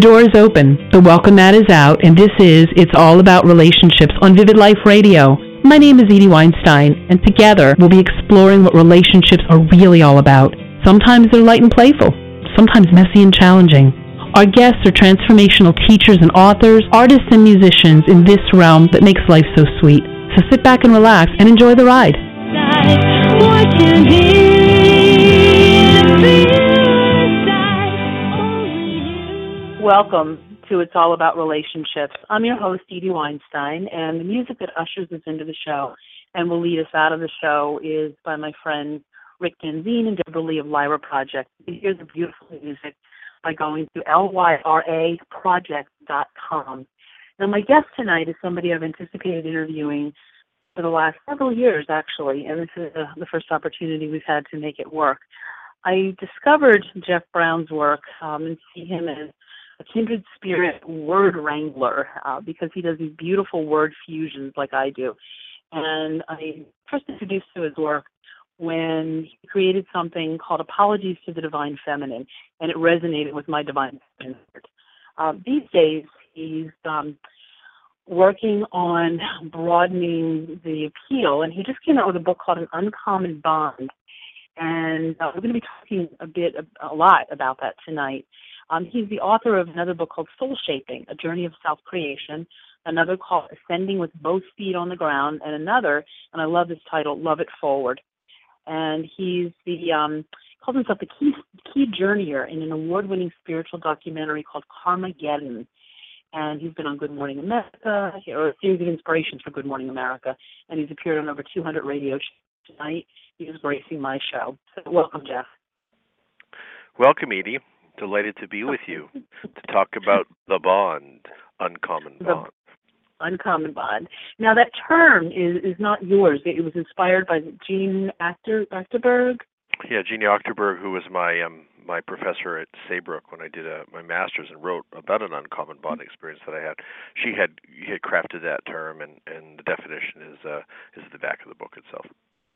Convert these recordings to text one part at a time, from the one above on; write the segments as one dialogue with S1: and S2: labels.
S1: door is open, the welcome mat is out, and this is It's All About Relationships on Vivid Life Radio. My name is Edie Weinstein, and together we'll be exploring what relationships are really all about. Sometimes they're light and playful, sometimes messy and challenging. Our guests are transformational teachers and authors, artists and musicians in this realm that makes life so sweet. So sit back and relax and enjoy the ride. Welcome to It's All About Relationships. I'm your host, Edie Weinstein, and the music that ushers us into the show and will lead us out of the show is by my friends Rick Genzine and Deborah Lee of Lyra Project. You hear the beautiful music by going to lyraproject.com. Now, my guest tonight is somebody I've anticipated interviewing for the last several years, actually, and this is the first opportunity we've had to make it work. I discovered Jeff Brown's work and see him as a kindred spirit word wrangler because he does these beautiful word fusions like I do. And I first introduced to his work when he created something called Apologies to the Divine Feminine, and it resonated with my Divine Feminine heart. These days, he's working on broadening the appeal, and he just came out with a book called An Uncommon Bond, and we're going to be talking a lot about that tonight. He's the author of another book called Soul Shaping, A Journey of Self-Creation, another called Ascending with Both Feet on the Ground, and another, and I love this title, Love It Forward. And he's calls himself the key journeyer in an award-winning spiritual documentary called Karmageddon. And he's been on Good Morning America, or a series of inspirations for Good Morning America, and he's appeared on over 200 radio shows. Tonight, he is gracing my show. So welcome, Jeff.
S2: Welcome, Edie. Delighted to be with you to talk about the bond, Uncommon Bond.
S1: Uncommon Bond. Now, that term is not yours. It was inspired by Jean Achterberg.
S2: Yeah, Jean Achterberg, who was my professor at Saybrook when I did my master's and wrote about an uncommon bond experience that I had. She had crafted that term, and the definition is at the back of the book itself.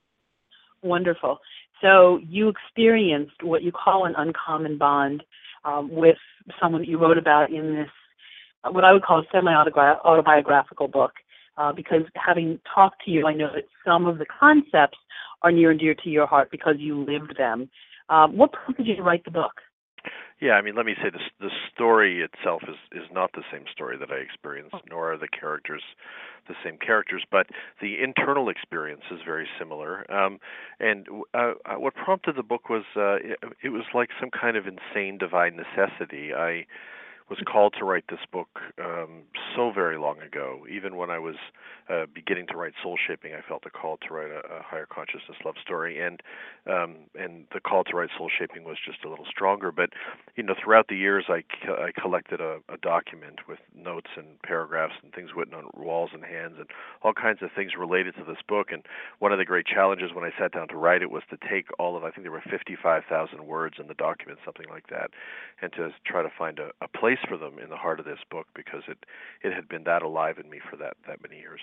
S1: Wonderful. So you experienced what you call an uncommon bond with someone that you wrote about in this, what I would call a semi-autobiographical book, because having talked to you, I know that some of the concepts are near and dear to your heart because you lived them. What prompted you to write the book?
S2: Yeah, I mean, let me say this: the story itself is not the same story that I experienced, nor are the characters the same characters, but the internal experience is very similar. And what prompted the book was it was like some kind of insane divine necessity. I was called to write this book so very long ago. Even when I was beginning to write Soul Shaping, I felt a call to write a higher consciousness love story, and the call to write Soul Shaping was just a little stronger. But throughout the years, I collected a document with notes and paragraphs and things written on walls and hands and all kinds of things related to this book. And one of the great challenges when I sat down to write it was to take all of, I think there were 55,000 words in the document, something like that, and to try to find a place for them in the heart of this book, because it had been that alive in me for that many years.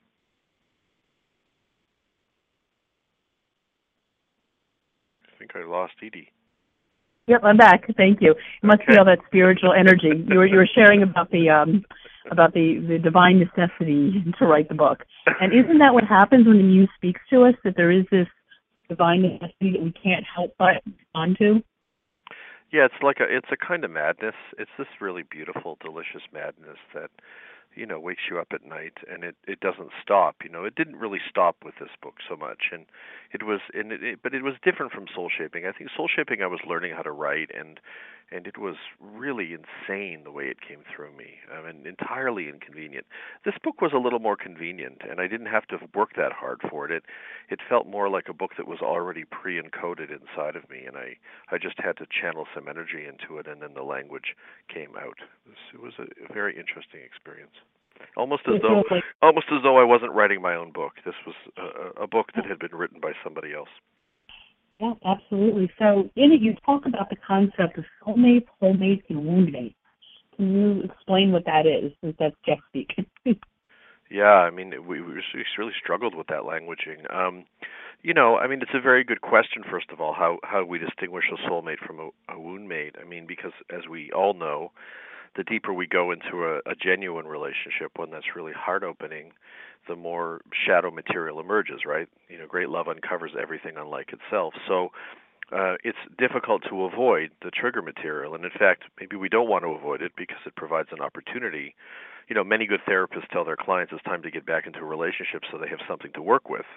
S2: I think I lost Edie.
S1: Yep, I'm back. Thank you. It must be all that spiritual energy. You were sharing about the divine necessity to write the book. And isn't that what happens when the muse speaks to us, that there is this divine necessity that we can't help but respond to?
S2: Yeah, it's a kind of madness. It's this really beautiful, delicious madness that wakes you up at night, and it doesn't stop. It didn't really stop with this book so much, and but it was different from Soul Shaping. I think Soul Shaping I was learning how to write, and it was really insane the way it came through me. I mean, entirely inconvenient. This book was a little more convenient, and I didn't have to work that hard for it. It felt more like a book that was already pre-encoded inside of me, and I just had to channel some energy into it, and then the language came out. It was a very interesting experience. Almost as though I wasn't writing my own book. This was a book that had been written by somebody else.
S1: Yeah, absolutely. So in it, you talk about the concept of soulmates, wholemates, and woundmates. Can you explain what that is, since that's Jeff speaking?
S2: Yeah, I mean, we really struggled with that languaging. It's a very good question, first of all, how we distinguish a soulmate from a woundmate. I mean, because as we all know, the deeper we go into a genuine relationship, one that's really heart-opening, the more shadow material emerges, right? Great love uncovers everything unlike itself. So it's difficult to avoid the trigger material. And in fact, maybe we don't want to avoid it because it provides an opportunity. Many good therapists tell their clients it's time to get back into a relationship so they have something to work with.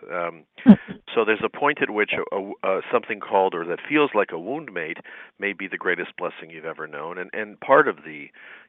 S2: So there's a point at which something called, or that feels like a wound mate, may be the greatest blessing you've ever known. And part of the,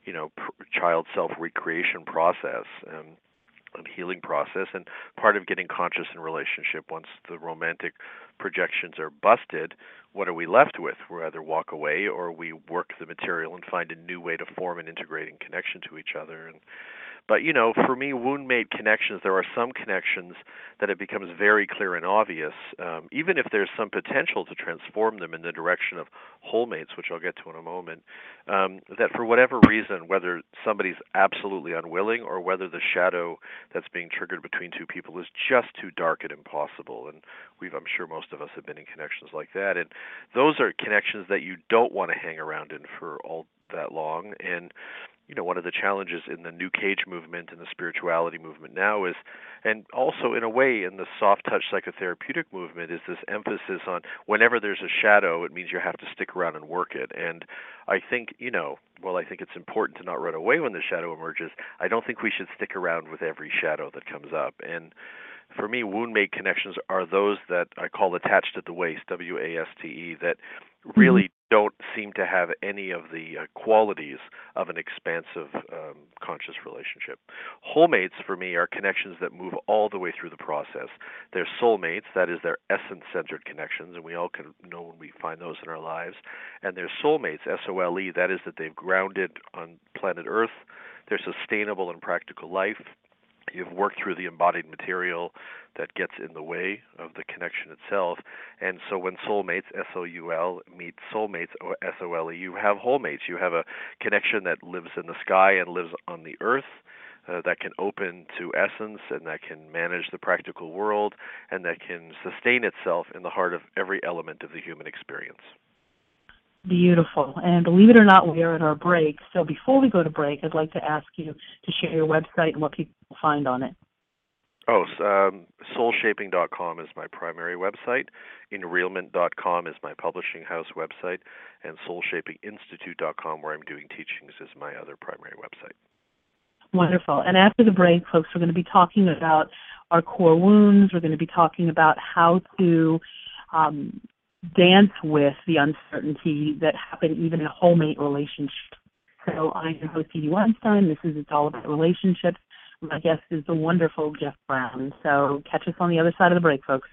S2: child self-recreation process and healing process, and part of getting conscious in relationship, once the romantic projections are busted, what are we left with? We either walk away or we work the material and find a new way to form an integrating connection to each other. But, for me, wound mate connections, there are some connections that it becomes very clear and obvious, even if there's some potential to transform them in the direction of whole mates, which I'll get to in a moment, that for whatever reason, whether somebody's absolutely unwilling or whether the shadow that's being triggered between two people is just too dark and impossible. And I'm sure most of us have been in connections like that. And those are connections that you don't want to hang around in for all that long. And one of the challenges in the New Cage movement and the spirituality movement now is, and also in a way in the soft touch psychotherapeutic movement, is this emphasis on whenever there's a shadow, it means you have to stick around and work it. And I think, I think it's important to not run away when the shadow emerges. I don't think we should stick around with every shadow that comes up. And for me, wound mate connections are those that I call attached at the waist, WASTE, that really don't seem to have any of the qualities of an expansive, conscious relationship. Wholemates, for me, are connections that move all the way through the process. They're soulmates, that is, they're essence-centered connections, and we all can know when we find those in our lives. And they're soulmates, S-O-L-E, that is, that they've grounded on planet Earth. They're sustainable in practical life. You've worked through the embodied material that gets in the way of the connection itself. And so when soulmates, S-O-U-L, meet soulmates, S-O-L-E, you have wholemates. You have a connection that lives in the sky and lives on the earth, that can open to essence and that can manage the practical world and that can sustain itself in the heart of every element of the human experience.
S1: Beautiful. And believe it or not, we are at our break. So before we go to break, I'd like to ask you to share your website and what people will find on it.
S2: Soulshaping.com is my primary website. Enrealment.com is my publishing house website. And soulshapinginstitute.com, where I'm doing teachings, is my other primary website.
S1: Wonderful. And after the break, folks, we're going to be talking about our core wounds. We're going to be talking about how to dance with the uncertainty that happen even in a whole-mate relationship. So I'm your host, Edie Weinstein. This is It's All About Relationships. My guest is the wonderful Jeff Brown. So catch us on the other side of the break, folks.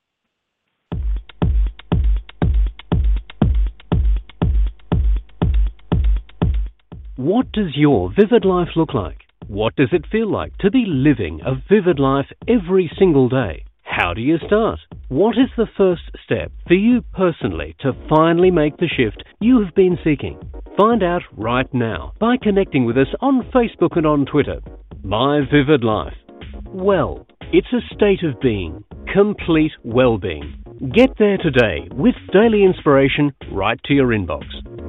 S3: What does your vivid life look like? What does it feel like to be living a vivid life every single day? How do you start? What is the first step for you personally to finally make the shift you have been seeking? Find out right now by connecting with us on Facebook and on Twitter. My Vivid Life. Well, it's a state of being, complete well-being. Get there today with daily inspiration right to your inbox.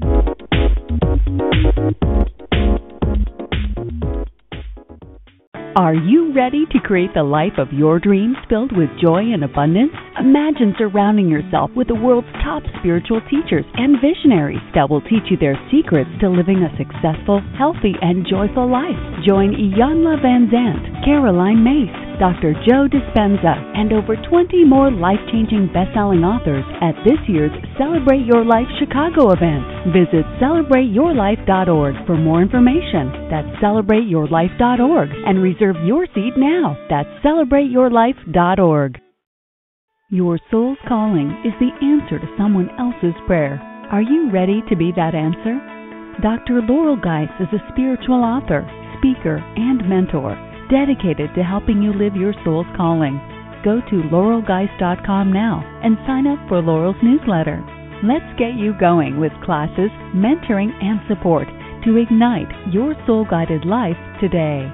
S4: Are you ready to create the life of your dreams filled with joy and abundance? Imagine surrounding yourself with the world's top spiritual teachers and visionaries that will teach you their secrets to living a successful, healthy, and joyful life. Join Iyanla Vanzant, Caroline Myss, Dr. Joe Dispenza, and over 20 more life-changing best-selling authors at this year's Celebrate Your Life Chicago event. Visit celebrateyourlife.org for more information. That's celebrateyourlife.org and reserve your seat now. That's celebrateyourlife.org. Your soul's calling is the answer to someone else's prayer. Are you ready to be that answer? Dr. Laurel Geis is a spiritual author, speaker, and mentor dedicated to helping you live your soul's calling. Go to laurelgeis.com now and sign up for Laurel's newsletter. Let's get you going with classes, mentoring, and support to ignite your soul-guided life today.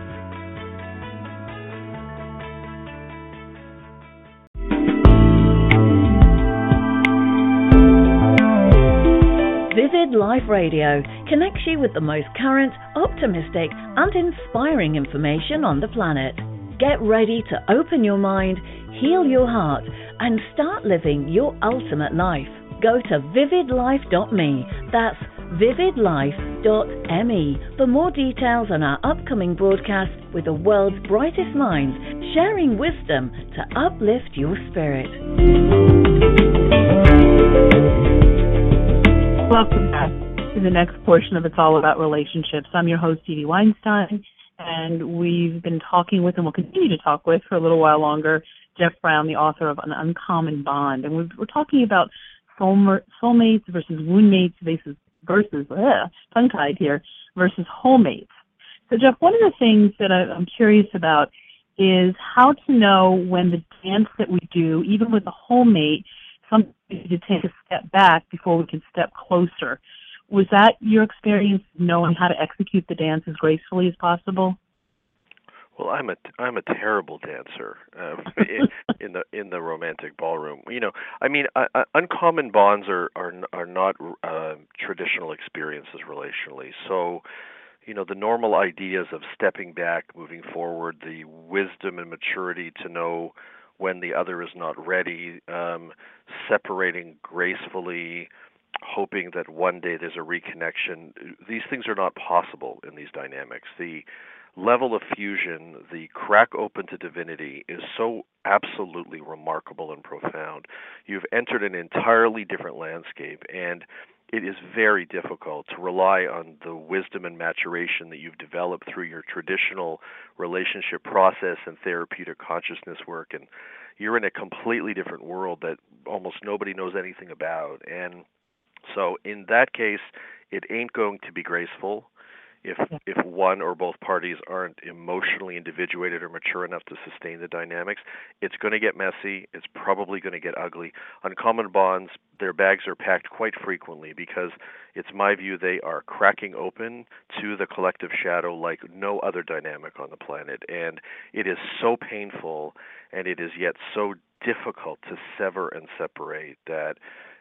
S5: Vivid Life Radio connects you with the most current, optimistic, and inspiring information on the planet. Get ready to open your mind, heal your heart, and start living your ultimate life. Go to vividlife.me. That's vividlife.me for more details on our upcoming broadcast with the world's brightest minds, sharing wisdom to uplift your spirit.
S1: Welcome back to the next portion of It's All About Relationships. I'm your host, Dee Dee Weinstein, and we've been talking with, and we'll continue to talk with for a little while longer, Jeff Brown, the author of An Uncommon Bond. And we're talking about soulmates versus woundmates versus tongue-tied here, versus wholemates. So, Jeff, one of the things that I'm curious about is how to know when the dance that we do, even with a wholemate, sometimes we need to take a step back before we can step closer. Was that your experience, knowing how to execute the dance as gracefully as possible?
S2: Well, I'm a terrible dancer in the romantic ballroom. You know, I mean, uncommon bonds are not traditional experiences relationally. So, you know, the normal ideas of stepping back, moving forward, the wisdom and maturity to know when the other is not ready, separating gracefully, hoping that one day there's a reconnection. These things are not possible in these dynamics. The level of fusion, the crack open to divinity, is so absolutely remarkable and profound. You've entered an entirely different landscape, and it is very difficult to rely on the wisdom and maturation that you've developed through your traditional relationship process and therapeutic consciousness work. And you're in a completely different world that almost nobody knows anything about. And so in that case, it ain't going to be graceful if one or both parties aren't emotionally individuated or mature enough to sustain the dynamics. It's going to get messy. It's probably going to get ugly. Uncommon bonds, their bags are packed quite frequently because it's my view they are cracking open to the collective shadow like no other dynamic on the planet. And it is so painful, and it is yet so difficult to sever and separate that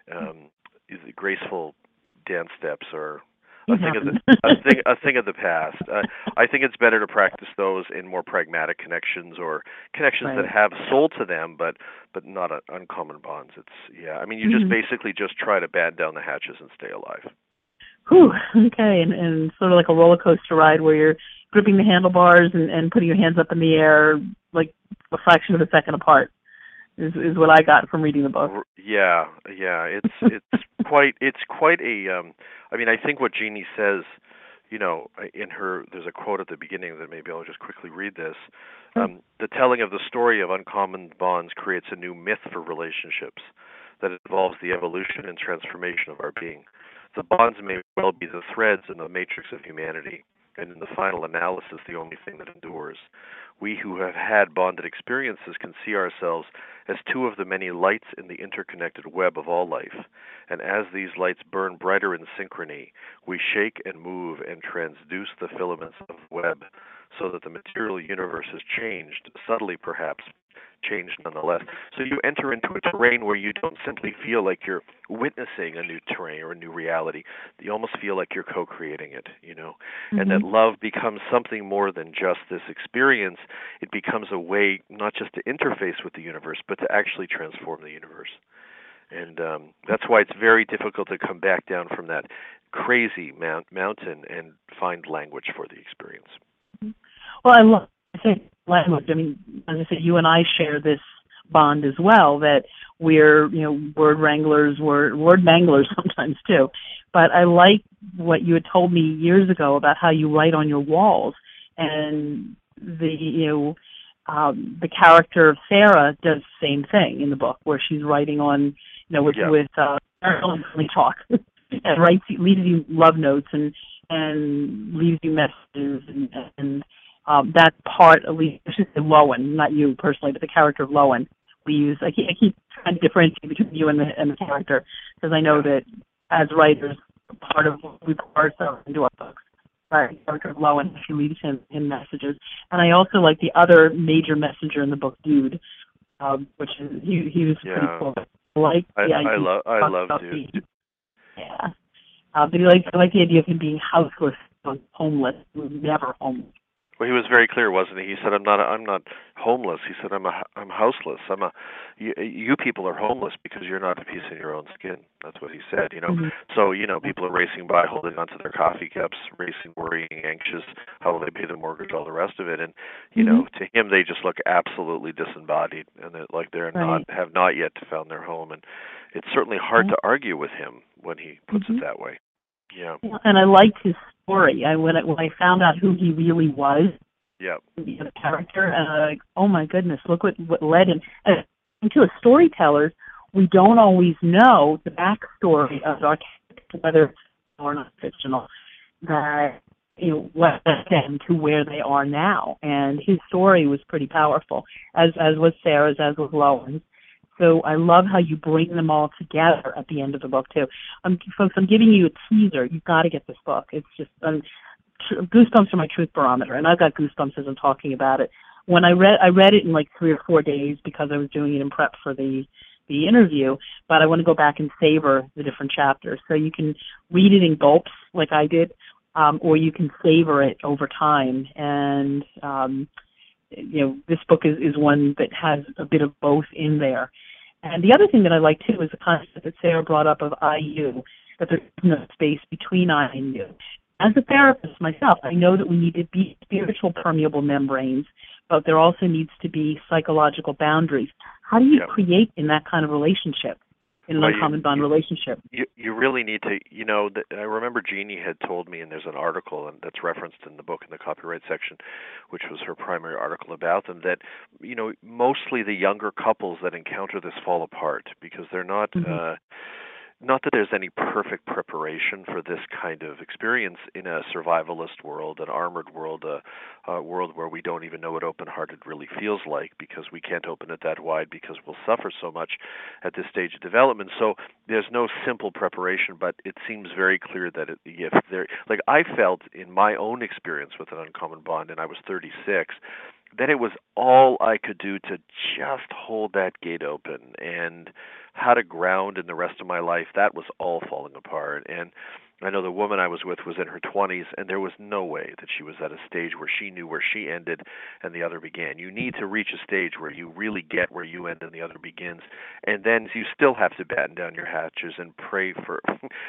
S2: the graceful dance steps are a thing of the past. I think it's better to practice those in more pragmatic connections or connections that have soul to them, but not uncommon bonds. I mean, you just basically just try to batten down the hatches and stay alive.
S1: Whew, okay, and sort of like a roller coaster ride where you're gripping the handlebars and putting your hands up in the air like a fraction of a second apart. Is what I got from reading the book.
S2: Yeah. It's quite a. I mean, I think what Jeannie says, you know, in her, there's a quote at the beginning that maybe I'll just quickly read this. The telling of the story of uncommon bonds creates a new myth for relationships that involves the evolution and transformation of our being. The bonds may well be the threads in the matrix of humanity, and in the final analysis, the only thing that endures. We who have had bonded experiences can see ourselves as two of the many lights in the interconnected web of all life. And as these lights burn brighter in synchrony, we shake and move and transduce the filaments of the web so that the material universe has changed, subtly perhaps, changed nonetheless. So you enter into a terrain where you don't simply feel like you're witnessing a new terrain or a new reality. You almost feel like you're co-creating it, you know, and that love becomes something more than just this experience. It becomes a way not just to interface with the universe, but to actually transform the universe. And that's why it's very difficult to come back down from that crazy mountain and find language for the experience.
S1: Well, I love language. I mean, as I said, you and I share this bond as well, that we're, you know, word wranglers, word manglers sometimes too. But I like what you had told me years ago about how you write on your walls, and the character of Sarah does the same thing in the book, where she's writing on, you know, with talk and leaves you love notes and leaves you messages and that part, at least, I should say Lowen, not you personally, but the character of Lowen. I keep trying to differentiate between you and the character, because I know that as writers, part of what we pour ourselves into our books. Right, the character of Lowen, she leaves him messages, and I also like the other major messenger in the book, Dude, which is he was pretty cool. I love Dude. But I like the idea of him being houseless, homeless. He was never homeless.
S2: Well, he was very clear, wasn't he? He said, I'm not homeless." He said, I'm houseless. You people are homeless because you're not a piece in your own skin." That's what he said.
S1: Mm-hmm.
S2: So people are racing by, holding onto their coffee cups, racing, worrying, anxious. How will they pay the mortgage? All the rest of it, and to him, they just look absolutely disembodied, and they're
S1: Right.
S2: have not yet found their home. And it's certainly hard to argue with him when he puts it that way. Yeah.
S1: And I liked his story. When I found out who he really was,
S2: Yeah.
S1: the character, and I'm like, oh my goodness, look what led him. And to a storyteller, we don't always know the backstory of our character, whether it's or not fictional, that what led them to where they are now. And his story was pretty powerful, as was Sarah's, as was Lowen's. So I love how you bring them all together at the end of the book, too. Folks, I'm giving you a teaser. You've got to get this book. It's just goosebumps are my truth barometer, and I've got goosebumps as I'm talking about it. When I read it in like 3 or 4 days because I was doing it in prep for the interview, but I want to go back and savor the different chapters. So you can read it in gulps like I did, or you can savor it over time. And this book is one that has a bit of both in there. And the other thing that I like, too, is the concept that Sarah brought up of I-you, that there's no space between I and you. As a therapist myself, I know that we need to be spiritual permeable membranes, but there also needs to be psychological boundaries. How do you create in that kind of relationship, in an uncommon bond relationship?
S2: You really need to, I remember Jeannie had told me, and there's an article that's referenced in the book in the copyright section, which was her primary article about them, that, mostly the younger couples that encounter this fall apart because they're not, not that there's any perfect preparation for this kind of experience in a survivalist world, an armored world, a world where we don't even know what open-hearted really feels like because we can't open it that wide because we'll suffer so much at this stage of development. So there's no simple preparation, but it seems very clear that if there, like I felt in my own experience with an uncommon bond, and I was 36, that it was all I could do to just hold that gate open, and how to ground in the rest of my life, that was all falling apart. And I know the woman I was with was in her 20s, and there was no way that she was at a stage where she knew where she ended and the other began. You need to reach a stage where you really get where you end and the other begins, and then you still have to batten down your hatches and pray for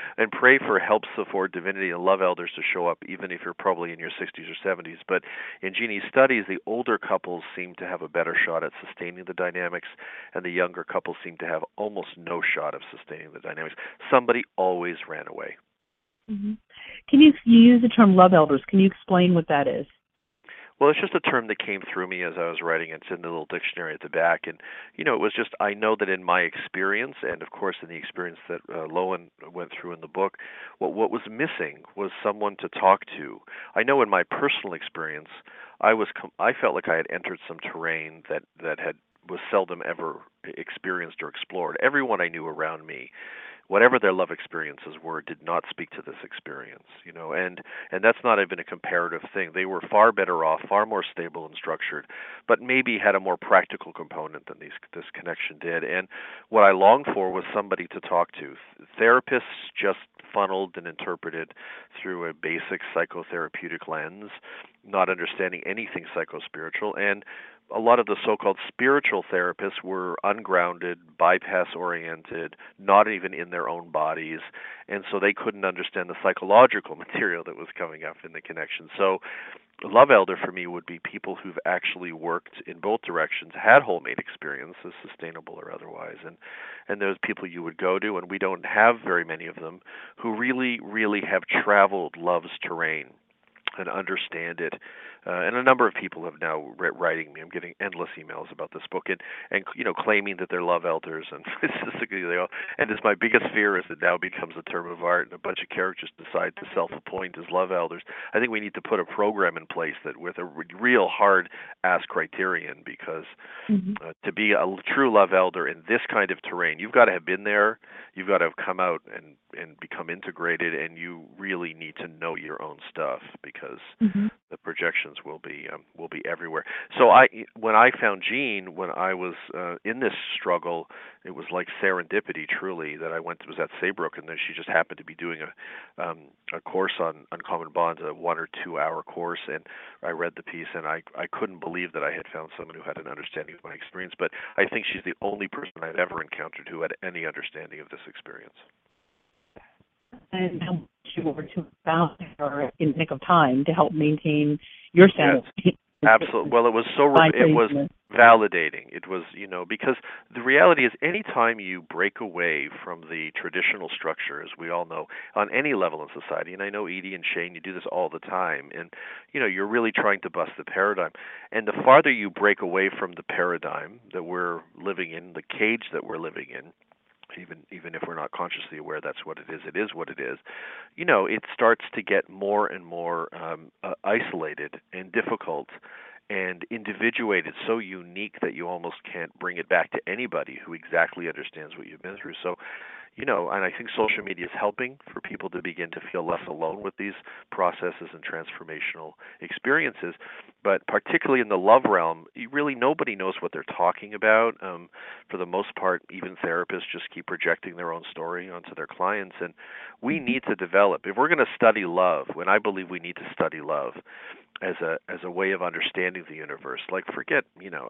S2: help, support, divinity, and love elders to show up, even if you're probably in your 60s or 70s. But in Jeannie's studies, the older couples seem to have a better shot at sustaining the dynamics, and the younger couples seem to have almost no shot of sustaining the dynamics. Somebody always ran away.
S1: Mm-hmm. Can you use the term love elders? Can you explain what that is?
S2: Well, it's just a term that came through me as I was writing. It's in the little dictionary at the back. And, it was just, I know that in my experience, and of course in the experience that Lowen went through in the book, what was missing was someone to talk to. I know in my personal experience, I felt like I had entered some terrain that was seldom ever experienced or explored. Everyone I knew around me, whatever their love experiences were, did not speak to this experience, and that's not even a comparative thing. They were far better off, far more stable and structured, but maybe had a more practical component than this connection did. And what I longed for was somebody to talk to. Therapists just funneled and interpreted through a basic psychotherapeutic lens, not understanding anything psychospiritual, and a lot of the so-called spiritual therapists were ungrounded, bypass-oriented, not even in their own bodies, and so they couldn't understand the psychological material that was coming up in the connection. So love elder for me would be people who've actually worked in both directions, had whole-mate experiences, sustainable or otherwise, and those people you would go to, and we don't have very many of them, who really, really have traveled love's terrain and understand it. And a number of people have now writing me. I'm getting endless emails about this book and claiming that they're love elders, and statistically they are. And it's my biggest fear is it now becomes a term of art and a bunch of characters decide to self-appoint as love elders. I think we need to put a program in place that with a real hard-ass criterion, because to be a true love elder in this kind of terrain, you've got to have been there, you've got to have come out and become integrated, and you really need to know your own stuff, because the projection implications will be everywhere. So when I found Jean, when I was in this struggle, it was like serendipity, truly, that I was at Saybrook, and then she just happened to be doing a course on uncommon bonds, a 1 or 2 hour course, and I read the piece, and I couldn't believe that I had found someone who had an understanding of my experience. But I think she's the only person I've ever encountered who had any understanding of this experience.
S1: And how much you were to balance her in the nick of time to help maintain your sanity.
S2: Yes. Absolutely. Well, it was validating. It was, because the reality is any time you break away from the traditional structure, as we all know, on any level in society, and I know Edie and Shane, you do this all the time, and, you're really trying to bust the paradigm. And the farther you break away from the paradigm that we're living in, the cage that we're living in, even if we're not consciously aware that's what it is what it is, it starts to get more and more isolated and difficult and individuated, so unique that you almost can't bring it back to anybody who exactly understands what you've been through. So, and I think social media is helping for people to begin to feel less alone with these processes and transformational experiences. But particularly in the love realm, really nobody knows what they're talking about. For the most part, even therapists just keep projecting their own story onto their clients. And we need to develop, if we're going to study love, when I believe we need to study love as a way of understanding the universe. Like, forget,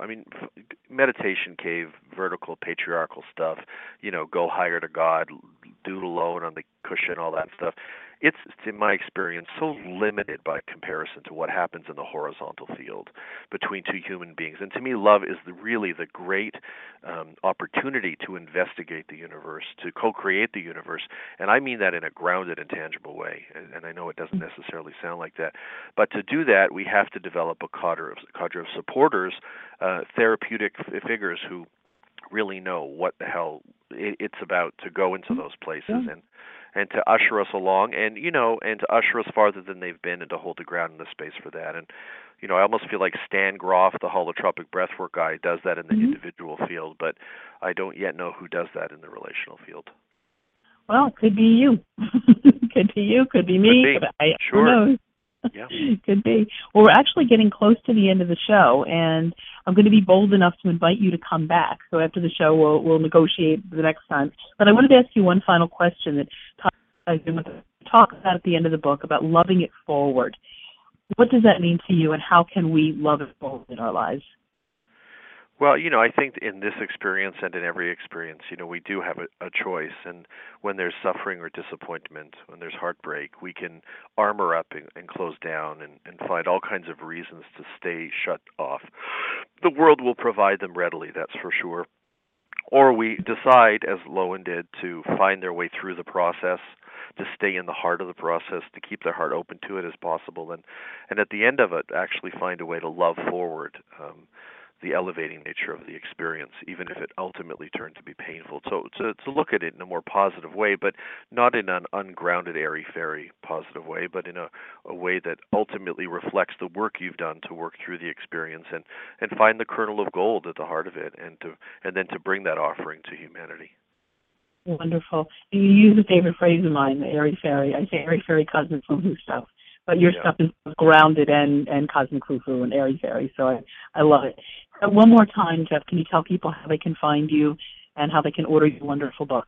S2: meditation cave, vertical, patriarchal stuff, go higher to God, doodle alone on the cushion, all that stuff. It's, in my experience, so limited by comparison to what happens in the horizontal field between two human beings. And to me, love is really the great opportunity to investigate the universe, to co-create the universe. And I mean that in a grounded and tangible way. And I know it doesn't necessarily sound like that. But to do that, we have to develop a cadre of supporters, therapeutic figures who really know what the hell it's about to go into those places and to usher us along and to usher us farther than they've been and to hold the ground in the space for that. And I almost feel like Stan Groff, the holotropic breathwork guy, does that in the individual field, but I don't yet know who does that in the relational field.
S1: Well, it could be you. Could be you, could be me.
S2: Could be.
S1: Who knows?
S2: Yeah.
S1: Could be. Well, we're actually getting close to the end of the show, and I'm going to be bold enough to invite you to come back. So after the show, we'll negotiate the next time. But I wanted to ask you one final question that talk about at the end of the book about loving it forward. What does that mean to you, and how can we love it forward in our lives?
S2: Well, I think in this experience and in every experience, we do have a choice. And when there's suffering or disappointment, when there's heartbreak, we can armor up and close down and find all kinds of reasons to stay shut off. The world will provide them readily, that's for sure. Or we decide, as Lowen did, to find their way through the process, to stay in the heart of the process, to keep their heart open to it as possible, and at the end of it, actually find a way to love forward the elevating nature of the experience, even if it ultimately turned to be painful. So to look at it in a more positive way, but not in an ungrounded, airy-fairy positive way, but in a way that ultimately reflects the work you've done to work through the experience and find the kernel of gold at the heart of it, and then to bring that offering to humanity.
S1: Wonderful. You use a favorite phrase of mine, the airy-fairy. I say airy-fairy cosmic foo-foo stuff. But your stuff is grounded and cosmic foo-foo and airy-fairy, so I love it. One more time, Jeff, can you tell people how they can find you and how they can order your wonderful book?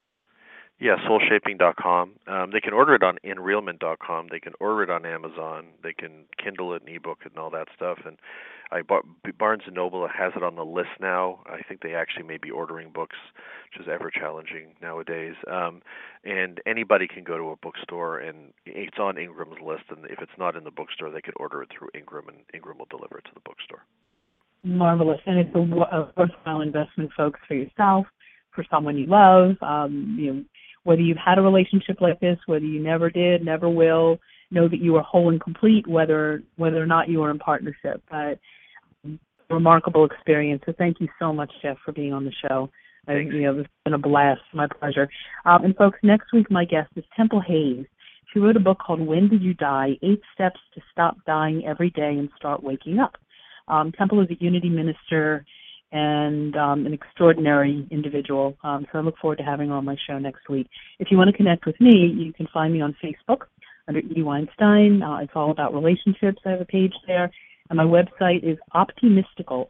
S2: Yeah, soulshaping.com. They can order it on inrealment.com. They can order it on Amazon. They can Kindle it, and ebook it, and all that stuff. And Barnes & Noble has it on the list now. I think they actually may be ordering books, which is ever challenging nowadays. And anybody can go to a bookstore, and it's on Ingram's list. And if it's not in the bookstore, they could order it through Ingram, and Ingram will deliver it to the bookstore.
S1: Marvelous. And it's a worthwhile investment, folks, for yourself, for someone you love. Whether you've had a relationship like this, whether you never did, never will, know that you are whole and complete, whether or not you are in partnership. But remarkable experience. So thank you so much, Jeff, for being on the show. It's been a blast. My pleasure. And folks, next week my guest is Temple Hayes. She wrote a book called When Did You Die? 8 Steps to Stop Dying Every Day and Start Waking Up. Temple is a Unity minister and an extraordinary individual. So I look forward to having her on my show next week. If you want to connect with me, you can find me on Facebook. under E. Weinstein. It's all about relationships. I have a page there. And my website is Optimistical,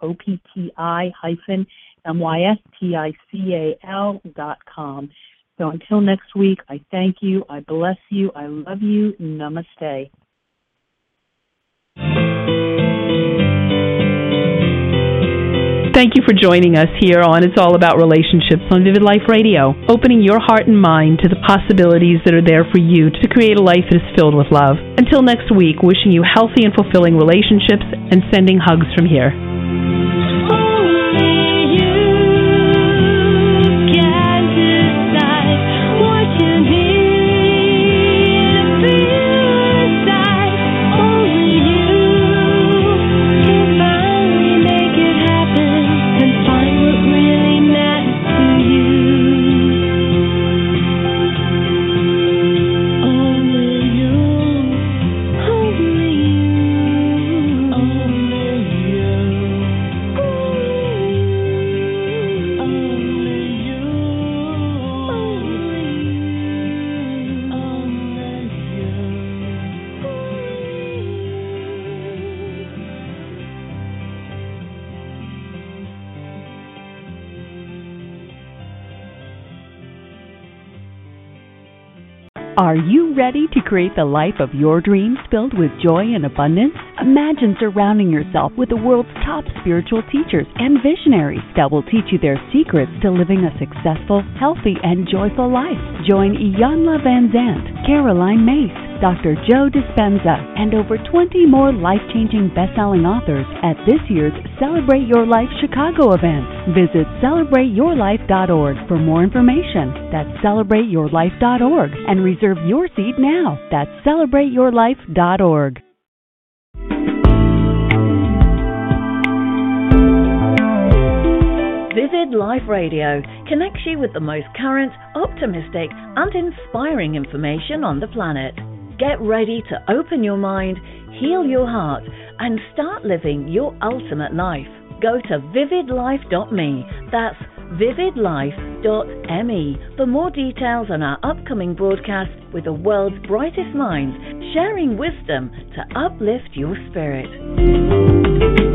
S1: OPTIMYSTICAL.com. So until next week, I thank you, I bless you, I love you. Namaste.
S6: Thank you for joining us here on It's All About Relationships on Vivid Life Radio, opening your heart and mind to the possibilities that are there for you to create a life that is filled with love. Until next week, wishing you healthy and fulfilling relationships and sending hugs from here.
S4: Are you ready to create the life of your dreams filled with joy and abundance? Imagine surrounding yourself with the world's top spiritual teachers and visionaries that will teach you their secrets to living a successful, healthy, and joyful life. Join Iyanla Vanzant, Caroline Mace, Dr. Joe Dispenza, and over 20 more life-changing best-selling authors at this year's Celebrate Your Life Chicago event. Visit CelebrateYourLife.org for more information. That's CelebrateYourLife.org and reserve your seat now. That's CelebrateYourLife.org.
S5: Vivid Life Radio connects you with the most current, optimistic, and inspiring information on the planet. Get ready to open your mind, heal your heart, and start living your ultimate life. Go to vividlife.me. That's vividlife.me for more details on our upcoming broadcast with the world's brightest minds, sharing wisdom to uplift your spirit.